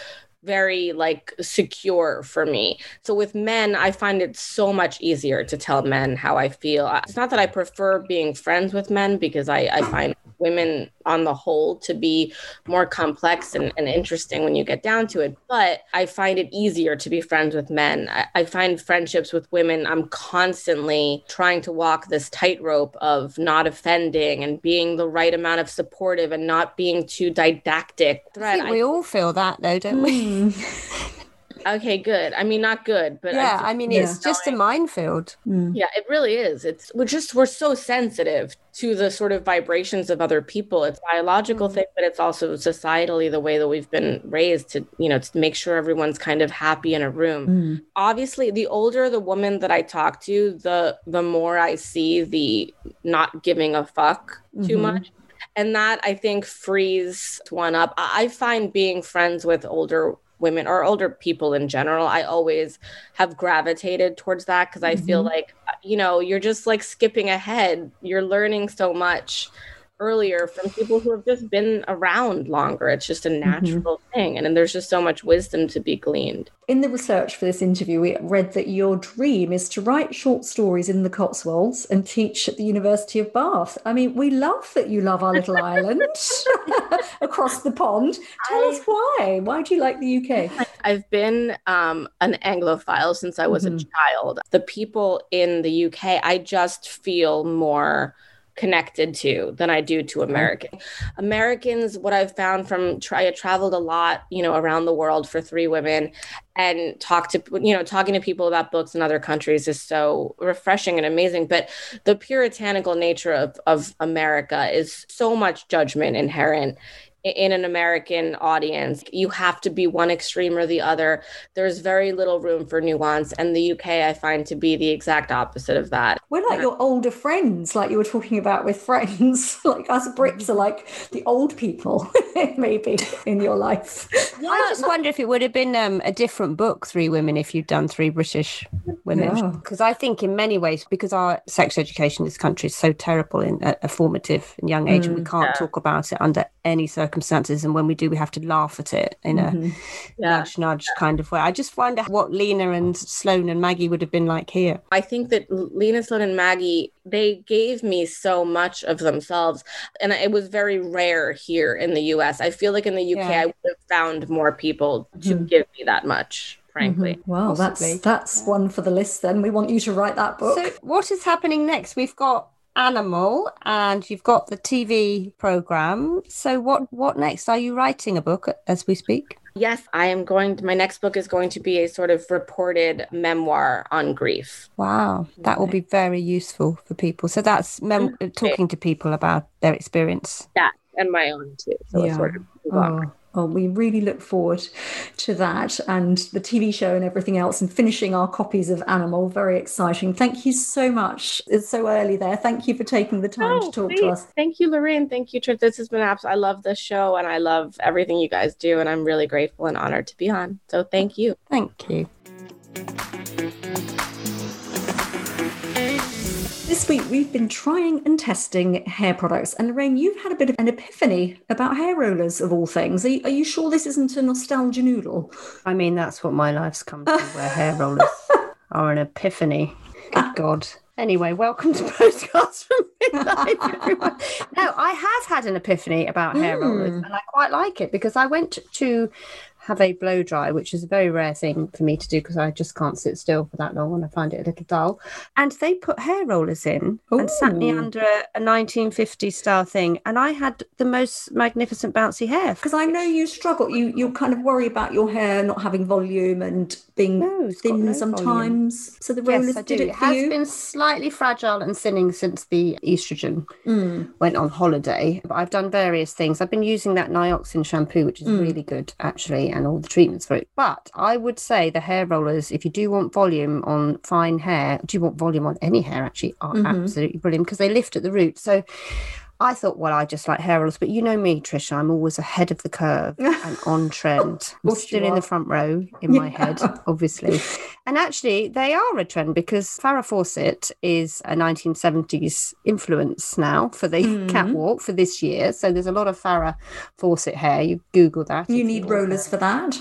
very like secure for me. So with men, I find it so much easier to tell men how I feel. It's not that I prefer being friends with men, because I find women on the whole to be more complex and interesting when you get down to it. But I find it easier to be friends with men. I find friendships with women, I'm constantly trying to walk this tightrope of not offending and being the right amount of supportive and not being too didactic. I think we all feel that though, don't we? Okay, good. I mean, not good, but yeah, I mean, it's just a minefield. Yeah, it really is. We're so sensitive to the sort of vibrations of other people. It's a biological thing, but it's also societally the way that we've been raised to, to make sure everyone's kind of happy in a room. Obviously, the older the woman that I talk to, the more I see the not giving a fuck too much. And that, I think, frees one up. I find being friends with older women or older people in general, I always have gravitated towards that, because I feel like, you're just like skipping ahead. You're learning so much earlier from people who have just been around longer. It's just a natural thing. And then there's just so much wisdom to be gleaned. In the research for this interview, we read that your dream is to write short stories in the Cotswolds and teach at the University of Bath. I mean, we love that you love our little island across the pond. Tell us why. Why do you like the UK? I've been an Anglophile since I was a child. The people in the UK, I just feel more connected to than I do to Americans. What I've found I traveled a lot, around the world for Three Women, and talking to people about books in other countries is so refreshing and amazing. But the puritanical nature of America is so much judgment inherent in an American audience. You have to be one extreme or the other. There's very little room for nuance. And the UK, I find to be the exact opposite of that. We're like your older friends, like you were talking about with Friends. Like us Brits are like the old people, maybe, in your life. Yeah. I just wonder if it would have been a different book, Three Women, if you'd done Three British Women. Because I think in many ways, because our sex education in this country is so terrible in a formative and young age, and we can't talk about it under any circumstances, and when we do, we have to laugh at it in a nudge kind of way. I just wonder what Lena and Sloane and Maggie would have been like here. I think that Lena, Sloane and Maggie, they gave me so much of themselves, and it was very rare here in the US. I feel like in the UK I would have found more people to give me that much, frankly. Well, that's one for the list then. We want you to write that book. So what is happening next? We've got Animal, and you've got the TV program. So what next? Are you writing a book as we speak? Yes, my next book is going to be a sort of reported memoir on grief. Wow, that will be very useful for people. So that's talking to people about their experience. Yeah, and my own too. So it's sort of Oh, we really look forward to that, and the TV show and everything else, and finishing our copies of Animal. Very exciting. Thank you so much. It's so early there. Thank you for taking the time to talk to us. Thank you, Lorraine. Thank you, Trish. This has been I love this show, and I love everything you guys do, and I'm really grateful and honored to be on. So thank you. Thank you. This week, we've been trying and testing hair products. And Lorraine, you've had a bit of an epiphany about hair rollers, of all things. Are you sure this isn't a nostalgia noodle? I mean, that's what my life's come to, where hair rollers are an epiphany. Good God. Anyway, welcome to Postcards from Midlife, everyone. No, I have had an epiphany about hair rollers, and I quite like it, because I went to have a blow dry, which is a very rare thing for me to do because I just can't sit still for that long and I find it a little dull. And they put hair rollers in and sat me under a 1950s style thing, and I had the most magnificent bouncy hair. Because I know you struggle, you kind of worry about your hair not having volume and being thin sometimes. Volume. So the rollers did it for you? It has been slightly fragile and thinning since the estrogen went on holiday. But I've done various things. I've been using that Nioxin shampoo, which is really good actually, and all the treatments for it. But I would say the hair rollers, if you do want volume on fine hair, do you want volume on any hair actually, are absolutely brilliant because they lift at the root. So I thought, well, I just like hair rollers. But you know me, Trisha, I'm always ahead of the curve and on trend. I'm still in the front row in my head, obviously. And actually, they are a trend because Farrah Fawcett is a 1970s influence now for the catwalk for this year. So there's a lot of Farrah Fawcett hair. You Google that. You need rollers for that.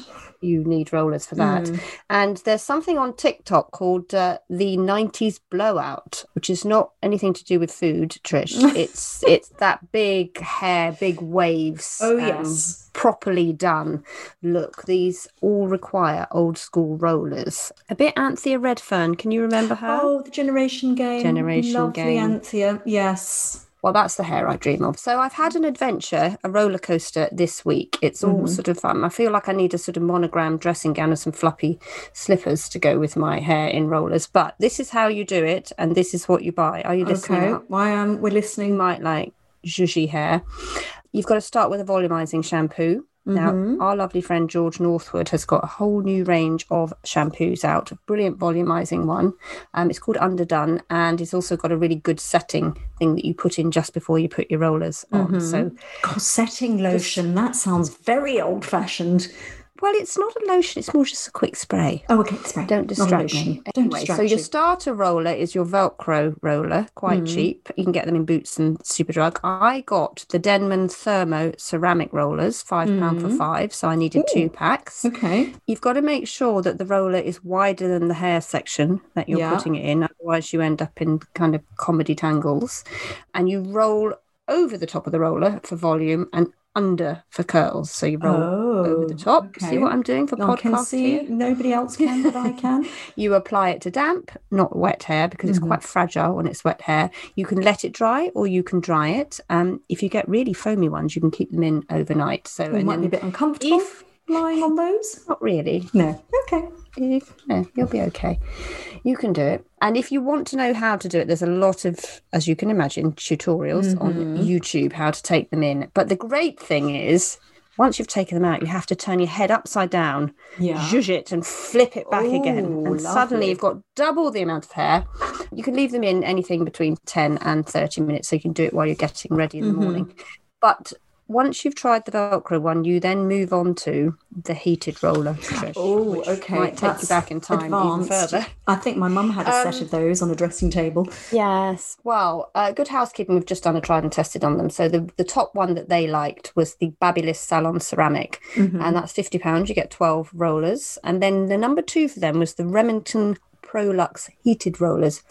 you need rollers for that. And there's something on TikTok called the 90s blowout, which is not anything to do with food, Trish. It's that big hair, big waves. Oh, yes. Properly done look. These all require old school rollers. A bit Anthea Redfern. Can you remember her? Oh, the Generation Game. Lovely Game. Anthea. Yes. Well, that's the hair I dream of. So I've had an adventure, a roller coaster this week. It's all sort of I feel like I need a sort of monogram dressing gown and some fluffy slippers to go with my hair in rollers. But this is how you do it, and this is what you buy. Are you listening? Okay. We're listening. You might like zhuzhy hair. You've got to start with a volumizing shampoo. Now, our lovely friend George Northwood has got a whole new range of shampoos out, a brilliant volumizing one. It's called Underdone, and it's also got a really good setting thing that you put in just before you put your rollers on. So, setting lotion, that sounds very old-fashioned. Well, it's not a lotion, it's more just a quick spray. Oh, okay, spray. Don't distract me. Anyway, so your starter roller is your Velcro roller, quite cheap. You can get them in Boots and Superdrug. I got the Denman Thermo ceramic rollers, £5 for 5, so I needed 2 packs. Okay. You've got to make sure that the roller is wider than the hair section that you're putting it in, otherwise you end up in kind of comedy tangles. And you roll over the top of the roller for volume and under for curls, so you roll over the top. Okay. See what I'm doing for podcast? I can see. Here? Nobody else can, but I can. You apply it to damp, not wet hair, because it's quite fragile when it's wet hair. You can let it dry, or you can dry it. If you get really foamy ones, you can keep them in overnight. So it might be a bit uncomfortable lying on those. Not really. No. Okay. No, you'll be okay. You can do it. And if you want to know how to do it, there's a lot of, as you can imagine, tutorials on YouTube how to take them in. But the great thing is, once you've taken them out, you have to turn your head upside down, zhuzh it and flip it back again. And suddenly you've got double the amount of hair. You can leave them in anything between 10 and 30 minutes, so you can do it while you're getting ready in the morning. But once you've tried the Velcro one, you then move on to the heated roller. Oh, okay. Might take you back in time even further. I think my mum had a set of those on a dressing table. Yes. Well, Good Housekeeping, we've just done a tried and tested on them. So the top one that they liked was the Babyliss Salon Ceramic, and that's £50. You get 12 rollers. And then the number 2 for them was the Remington Prolux heated rollers,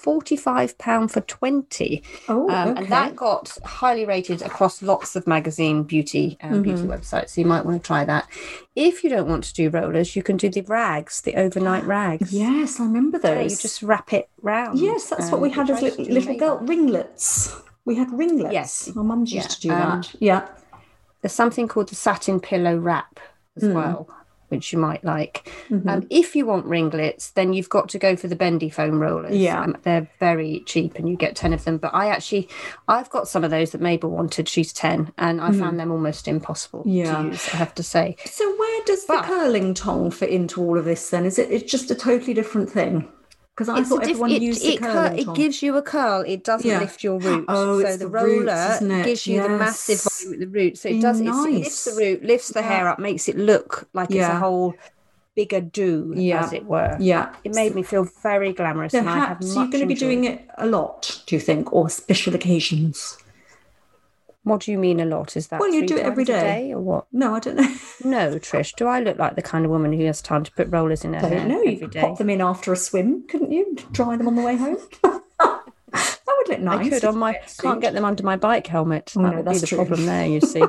£45 for 20. And that got highly rated across lots of magazine beauty websites, so you might want to try that. If you don't want to do rollers, you can do the rags, the overnight rags. Yes, I remember those. You just wrap it round. Yes, that's what we had as little belt ringlets. We had ringlets. Yes. My mum's used to do that. Yeah. There's something called the satin pillow wrap as well, which you might like. If you want ringlets, then you've got to go for the bendy foam rollers. They're very cheap and you get 10 of them. But I've got some of those that Mabel wanted. She's 10 and I found them almost impossible to use, I have to say. So where does the curling tong fit into all of this then? It's just a totally different thing? Because I thought everyone used the curling tong. It gives you a curl. It doesn't lift your roots. So the roller roots, gives you the massive volume at the root. So it does. It lifts the root, lifts the hair up, makes it look like it's a whole bigger do, as it were. It made me feel very glamorous. And I have so you're going to be doing it a lot, do you think, or special occasions? What do you mean a lot? Is that well, you do it every day or what? No, I don't know. No, Trish. Do I look like the kind of woman who has time to put rollers in her hair? No, you could pop them in after a swim, couldn't you? Dry them on the way home. That would look nice. I could on my. Can't get them under my bike helmet. That would be the problem there. You see.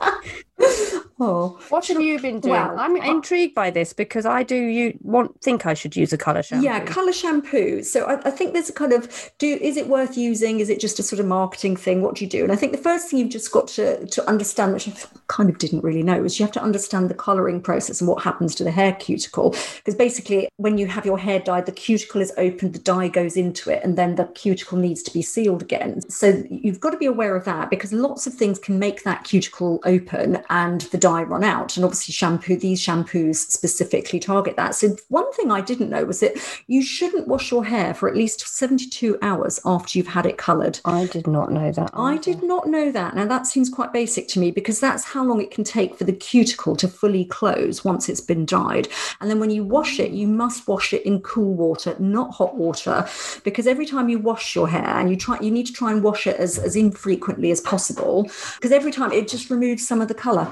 What have you been doing? Well, I'm intrigued by this because I think I should use a colour shampoo. Yeah, colour shampoo. So I think there's a kind of, is it worth using? Is it just a sort of marketing thing? What do you do? And I think the first thing you've just got to understand, which I kind of didn't really know, is you have to understand the colouring process and what happens to the hair cuticle. Because basically, when you have your hair dyed, the cuticle is open, the dye goes into it, and then the cuticle needs to be sealed again. So you've got to be aware of that because lots of things can make that cuticle open and the dye run out, and obviously these shampoos specifically target that. So one thing I didn't know was that you shouldn't wash your hair for at least 72 hours after you've had it coloured. I did not know that. I did not know that. Now that seems quite basic to me because that's how long it can take for the cuticle to fully close once it's been dyed. And then when you wash it, you must wash it in cool water, not hot water, because every time you wash your hair, and you need to try and wash it as infrequently as possible, because every time it just removes some of the colour and it leaves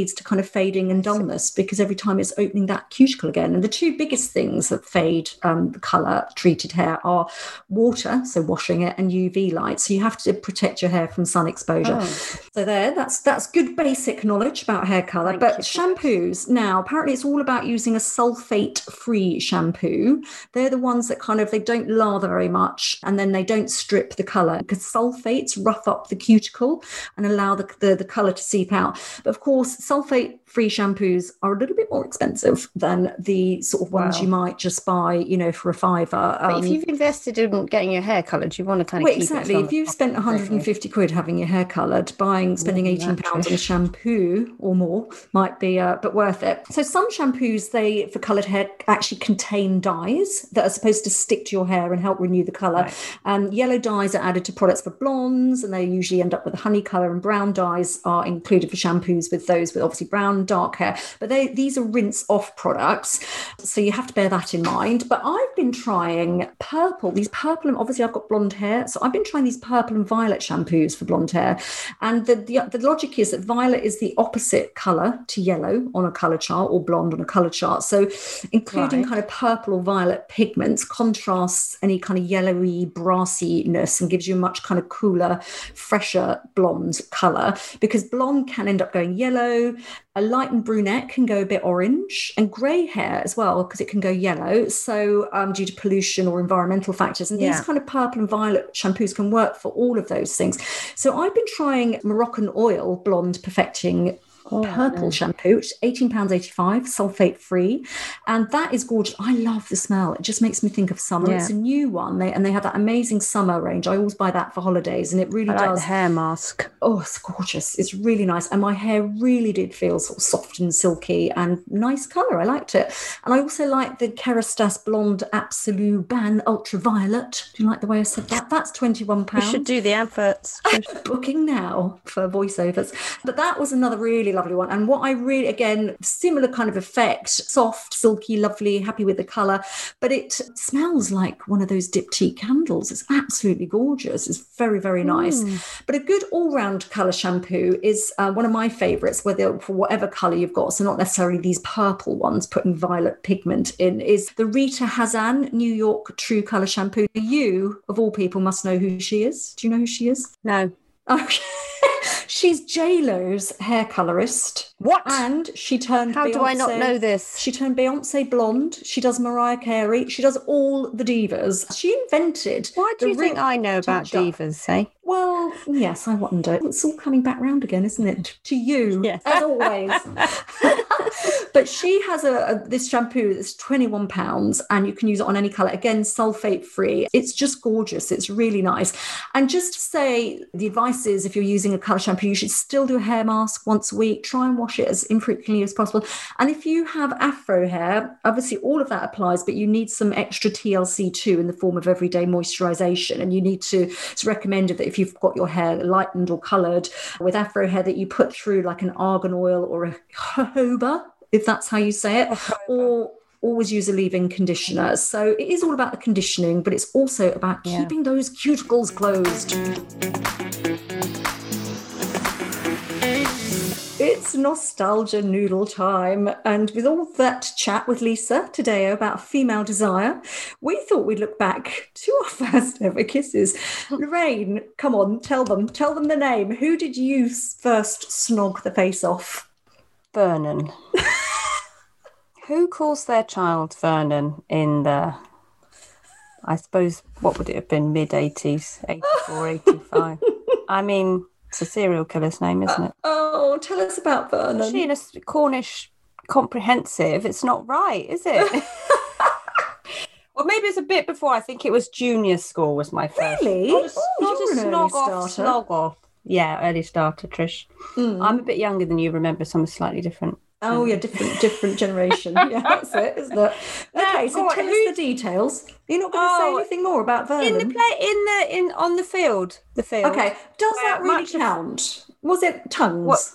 leads to kind of fading and dullness, because every time it's opening that cuticle again. And the two biggest things that fade the colour treated hair are water, so washing it, and UV light. So you have to protect your hair from sun exposure. So that's good basic knowledge about hair colour. But shampoos now, apparently it's all about using a sulfate-free shampoo. They're the ones that kind of, they don't lather very much, and then they don't strip the colour, because sulfates rough up the cuticle and allow the colour to seep out. But of course, sulfate-free shampoos are a little bit more expensive than the sort of ones you might just buy, you know, for a £5. But if you've invested in getting your hair coloured, you want to kind of keep exactly. it. If you've spent 150 quid having your hair coloured, spending £18 on a shampoo or more might be but worth it. So some shampoos, for coloured hair, actually contain dyes that are supposed to stick to your hair and help renew the colour. Yellow dyes are added to products for blondes, and they usually end up with a honey colour, and brown dyes are included for shampoos with those with obviously brown dark hair. But these are rinse off products, so you have to bear that in mind. But I've been trying these purple, and obviously I've got blonde hair, so I've been trying these purple and violet shampoos for blonde hair. And the logic is that violet is the opposite colour to yellow on a colour chart, or blonde on a colour chart. So including kind of purple or violet pigments contrasts any kind of yellowy brassiness and gives you a much kind of cooler, fresher blonde colour, because blonde can end up going yellow. A lightened brunette can go a bit orange, and grey hair as well, because it can go yellow. So due to pollution or environmental factors. And these kind of purple and violet shampoos can work for all of those things. So I've been trying Moroccan Oil Blonde Perfecting purple shampoo, which is £18.85, sulfate free, and that is gorgeous. I love the smell. It just makes me think of summer. It's a new one, they have that amazing summer range. I always buy that for holidays, and it really does. Like the hair mask. Oh, it's gorgeous. It's really nice, and my hair really did feel sort of soft and silky and nice colour. I liked it. And I also like the Kerastase Blonde Absolute Ban Ultraviolet. Do you like the way I said that? That's £21. You should do the adverts. Booking now for voiceovers. But that was another really lovely one. And what I really, again, similar kind of effect, soft, silky, lovely, happy with the colour, but it smells like one of those diptyque candles. It's absolutely gorgeous. It's very, very nice. But a good all-round colour shampoo is one of my favourites, whether for whatever colour you've got, so not necessarily these purple ones putting violet pigment in, is the Rita Hazan New York True Colour Shampoo. You, of all people, must know who she is. Do you know who she is? No. Okay. She's J-Lo's hair colorist. What? And she turned How Beyonce, do I not know this? She turned Beyonce blonde. She does Mariah Carey. She does all the divas. She invented... Why do you think I know about divas, eh? Well, yes, I wonder. It's all coming back round again, isn't it? To you, as always. But she has this shampoo that's £21, and you can use it on any colour. Again, sulfate free. It's just gorgeous. It's really nice. And just to say, the advice is, if you're using a colour shampoo, you should still do a hair mask once a week. Try and wash it as infrequently as possible. And if you have afro hair, obviously all of that applies, but you need some extra TLC too in the form of everyday moisturisation. And you need to, it's recommended that if you've got your hair lightened or coloured with afro hair, that you put through like an argan oil or a jojoba, if that's how you say it, or always use a leave-in conditioner. So it is all about the conditioning, but it's also about keeping those cuticles closed. It's nostalgia noodle time, and with all that chat with Lisa today about female desire, we thought we'd look back to our first ever kisses. Lorraine, come on, tell them the name. Who did you first snog the face off? Vernon. Who calls their child Vernon in the, I suppose, what would it have been, mid-80s, 84, 85? I mean, it's a serial killer's name, isn't it? Oh, tell us about Vernon. Actually, in a Cornish comprehensive, it's not right, is it? Well, maybe it's a bit before. I think it was junior school was my first. Really? Not a snog off. Yeah, early starter, Trish. I'm a bit younger than you, remember, so I'm slightly different. Oh, yeah, different generation. Yeah, that's it, isn't it? Okay, so tell us the details. You're not going to say anything more about Vernon? On the field. The field. Okay, does that really count? Was it tongues? What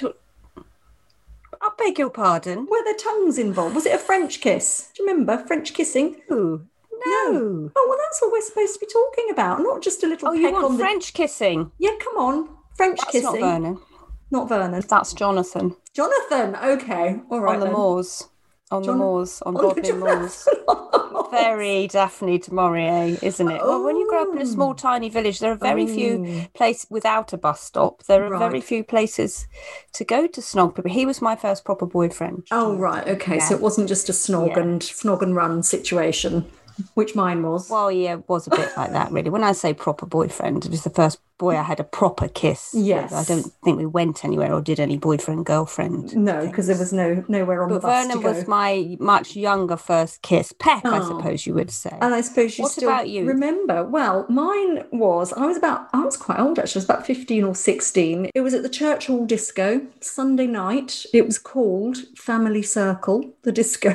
I beg your pardon? Were there tongues involved? Was it a French kiss? Do you remember French kissing? Ooh. No. Oh, well, that's what we're supposed to be talking about, not just a little peck you want on French kissing? Yeah, come on. French kissing. That's not Vernon. Not Vernon. That's Jonathan. Jonathan. Okay. All right. On the moors. On Bodmin Moors. Very Daphne du Maurier, isn't it? Well, when you grow up in a small, tiny village, there are very few places without a bus stop. There are very few places to go to snog people. He was my first proper boyfriend. Oh, right. Okay. Yeah. So it wasn't just a snog and run situation, which mine was. Well, yeah, it was a bit like that, really. When I say proper boyfriend, it was the first boy I had a proper kiss. Yes. I don't think we went anywhere or did any boyfriend-girlfriend. No, because there was nowhere on the bus Vernon to go. was my much younger first kiss. Peck, I suppose you would say. And I suppose you still about you? remember. Well, mine was, I was quite old actually. I was about 15 or 16. It was at the Church Hall Disco, Sunday night. It was called Family Circle, the disco.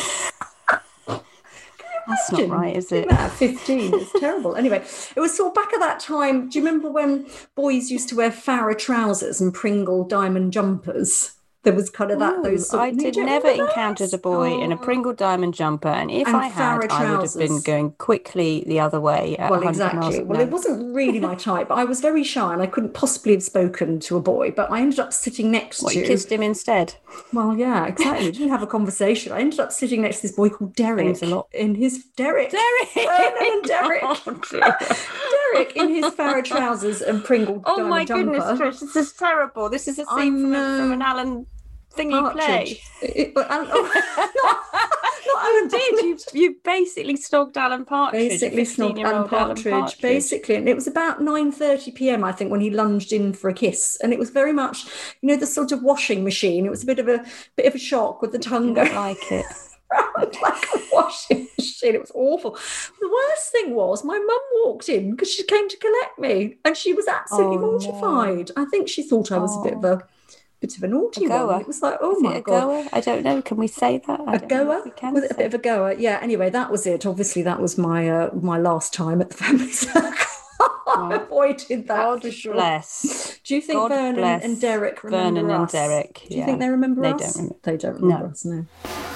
That's not right, is it? At 15, it's terrible. Anyway, it was sort of back at that time. Do you remember when boys used to wear Farrah trousers and Pringle diamond jumpers? There was kind of that. I never encountered a boy in a Pringle diamond jumper, and if I had, I would have been going quickly the other way. At well, exactly. Well, it wasn't really my type, but I was very shy, and I couldn't possibly have spoken to a boy. But I ended up sitting next to. You kissed him instead. Well, yeah, exactly. We didn't have a conversation. I ended up sitting next to this boy called Derek. In his Derek. Vernon and Derek. Derek in his Farrah trousers and Pringle diamond jumper. Oh my goodness, Trish, this is terrible. This is a scene from an Alan thingy play. Not Alan did. You basically snogged Alan Partridge. Basically snogged Alan Partridge. Basically, and it was about 9:30 p.m. I think when he lunged in for a kiss, and it was very much, the sort of washing machine. It was a bit of a shock with the tongue. I don't like it. Like a washing machine. It was awful. The worst thing was my mum walked in because she came to collect me, and she was absolutely mortified. No. I think she thought I was a bit of a naughty one. It was like, my God. Goer? I don't know. Can we say that? A goer? Was it a bit of a goer? Yeah. Anyway, that was it. Obviously, that was my my last time at the family circle. I avoided that. God for sure. Bless. Do you think God Vernon and Derek remember us? Vernon and Derek. Do you think they remember us? They don't remember us. No.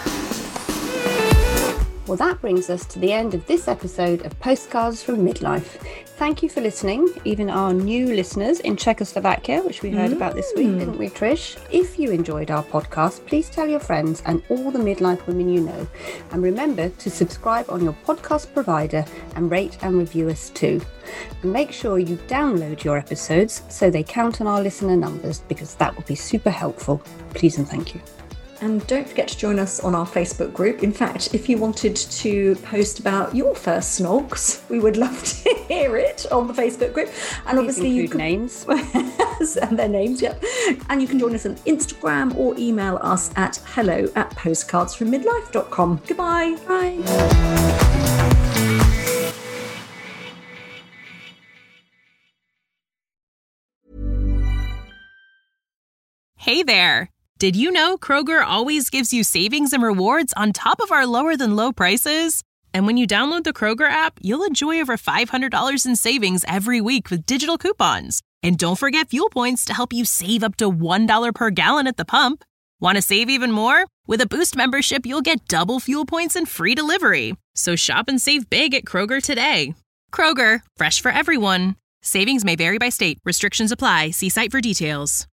Well, that brings us to the end of this episode of Postcards from Midlife. Thank you for listening, even our new listeners in Czechoslovakia, which we heard about this week, didn't we, Trish? If you enjoyed our podcast, please tell your friends and all the midlife women you know. And remember to subscribe on your podcast provider and rate and review us too. And make sure you download your episodes so they count on our listener numbers, because that would be super helpful. Please and thank you. And don't forget to join us on our Facebook group. In fact, if you wanted to post about your first snogs, we would love to hear it on the Facebook group. And obviously you can names and their names, yeah. And you can join us on Instagram or email us at hello@postcardsfrommidlife.com. Goodbye. Bye. Hey there. Did you know Kroger always gives you savings and rewards on top of our lower than low prices? And when you download the Kroger app, you'll enjoy over $500 in savings every week with digital coupons. And don't forget fuel points to help you save up to $1 per gallon at the pump. Want to save even more? With a Boost membership, you'll get double fuel points and free delivery. So shop and save big at Kroger today. Kroger, fresh for everyone. Savings may vary by state. Restrictions apply. See site for details.